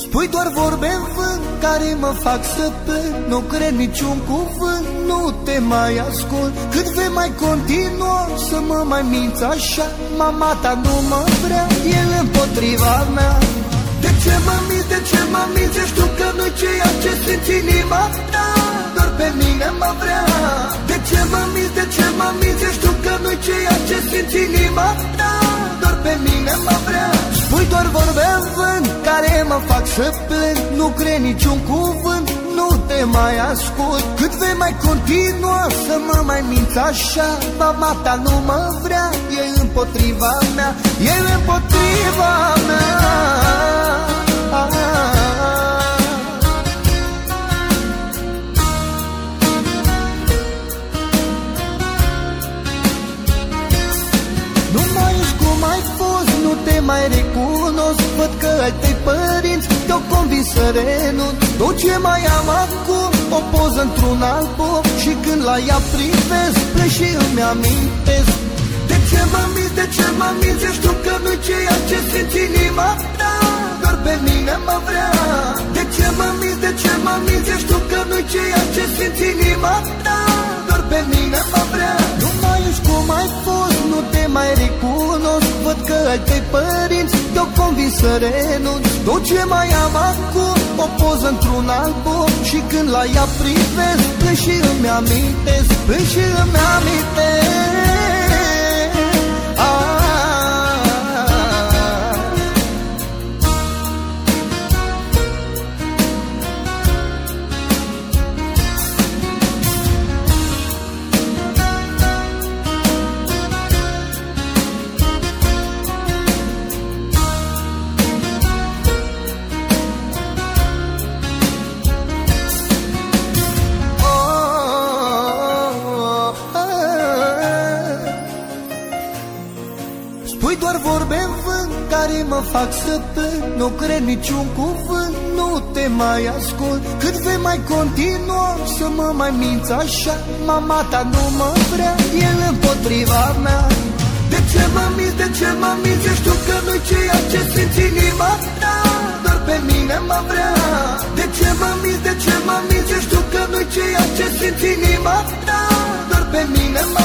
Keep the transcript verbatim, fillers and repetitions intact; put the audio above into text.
Spui doar vorbe în vânt care mă fac să plâng. Nu cred niciun cuvânt, nu te mai ascult. Cât vei mai continua să mă mai minți așa? Mama ta nu mă vrea, el împotriva mea. De ce mă minți, de ce mă minți? Știu că nu-i ceea ce simți inima ta, doar pe mine mă vrea. De ce mă minți, de ce mă minți? Știu că nu-i ceea ce simți inima ta, doar pe mine mă vrea. Spui doar vorbe în vânt care mă fac să plâng. Nu cred niciun cuvânt, nu te mai ascult. Cât vei mai continua să mă mai minți așa? Mama ta nu mă vrea, e împotriva mea, e împotriva mea. Nu mai ești cum ai fost, nu te mai recunosc. Văd că ai tăi părinți te-au convins să renunț. Tot ce mai am acum, o poză într-un album, și când la ea privesc, plec și îmi amintesc. De ce mă minți, de ce mă minți? Știu că nu-i ceea ce simți inima ta, doar pe mine mă vrea. De ce mă minți, de ce mă minți? Știu că nu-i ceea ce simți inima ta, doar pe mine mă vrea. Nu mai ești cum ai fost, nu te mai recunosc. Văd că ai tăi părinți te-au convins să renunț. Tot ce mai am acum, o poză într-un album, și când la ea privesc, plâng și îmi amintesc, plâng și îmi amintesc. Spui doar vorbe în vânt care mă fac să plâng. Nu cred niciun cuvânt, nu te mai ascult. Cât vei mai continua să mă mai minți așa? Mama ta nu mă vrea, el împotriva mea. De ce mă minți, de ce mă minți? Știu că nu-i ceea ce simți inima ta, doar pe mine mă vrea. De ce mă minți, de ce mă minți? Știu că nu-i ceea ce simți inima ta, doar pe mine mă